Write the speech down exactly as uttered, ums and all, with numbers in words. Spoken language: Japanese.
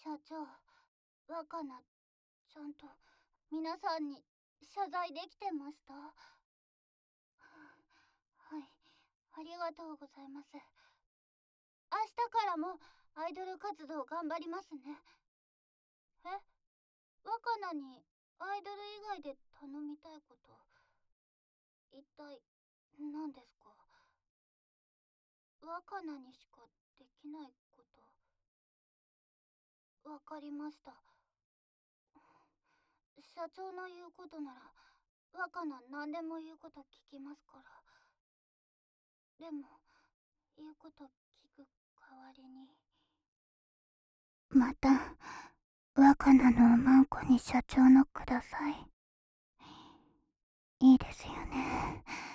社長、若菜、ちゃんと皆さんに謝罪できてました？はい、ありがとうございます。明日からもアイドル活動頑張りますね。え、若菜にアイドル以外で頼みたいこと、一体何ですか？若菜にしかできないこと。わかりました。社長の言うことなら若菜何でも言うこと聞きますから。でも言うこと聞く代わりに、また若菜のおまんこに社長のください。いいですよね。